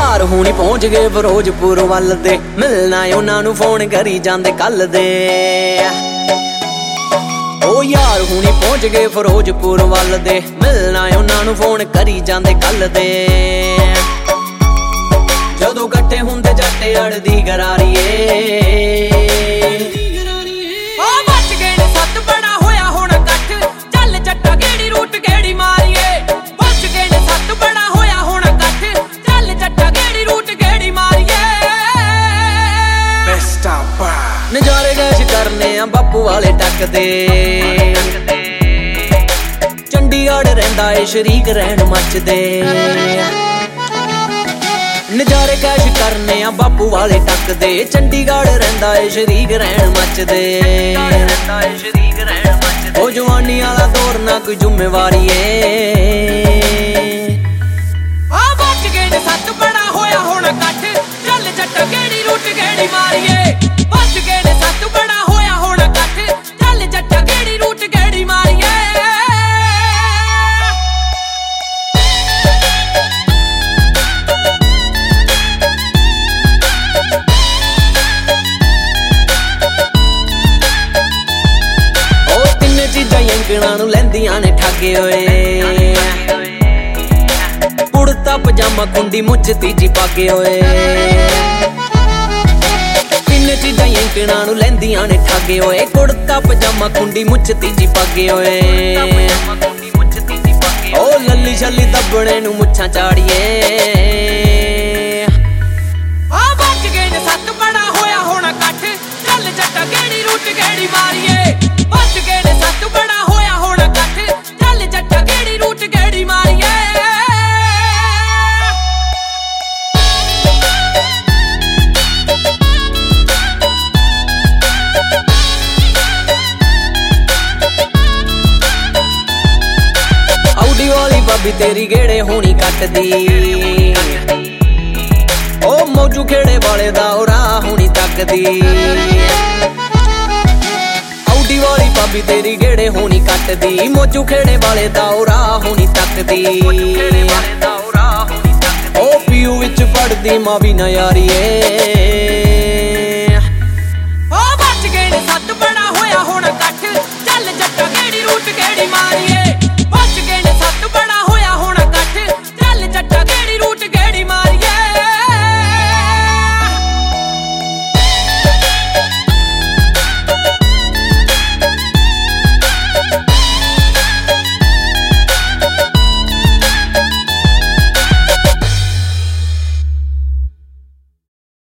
यार हुणी पहुंच गए फिरोजपुर वल दे, मिलना उन्हां नूं फोन करी जांदे कल दे। ओ यार हुणी पहुंच गए फिरोजपुर वल दे, मिलना उन्हां नूं फोन करी जांदे कल दे। जदों कट्ठे हुंदे जट्टे अड़दी गरारीए, नजारे गैश करने बापू वाले टकदे, चंडीगढ़ रहिंदा ए शरीक रहन मचदे। नजारे कैश करने बापू वाले टकदे, चंडीगढ़ रहिंदा ए शरीक रहन मचदे। ओ जवानी वाला दौर ना कोई जिम्मेवारी बच गए ने सत बड़ा होया होना कट, चल जट्टा केड़ी रूट केड़ी मारिए। बच गए ने सत बड़ा होया होना कट, चल जट्टा केड़ी रूट केड़ी मारिए। ओ तिन्ने चीजां यंगणा नूं लैंदियां ने ठगे होए, कुड़ता पजामा कुंडी मुच तीजी पागे होए। तीन चीजां यंकणा नूं लैंदियां ने ठागे होए, कुड़ता पजामा कुंडी मुच तीजी पागे होए। ओ लल्ली छल्ली दब्बणे नूं मुच्छां चाड़िए, बच गए ने सत बड़ा होया होना कट, चल जट्टा केड़ी रूट केड़ी मारिए। बच गए ने सत बड़ा होया होना कट, चल जट्टा केड़ी रूट केड़ी मारिए। वाली भाभी तेरी गेड़े होनी कटदी, ओ मौजू खेड़े वाले दा राह होनी तकदी। औडी वाली भाभी तेरी गेड़े होनी कटदी, मौजू खेड़े वाले दा राह होनी तकदी। ओ पीयू विच पड़दी मां भी ना यारिए।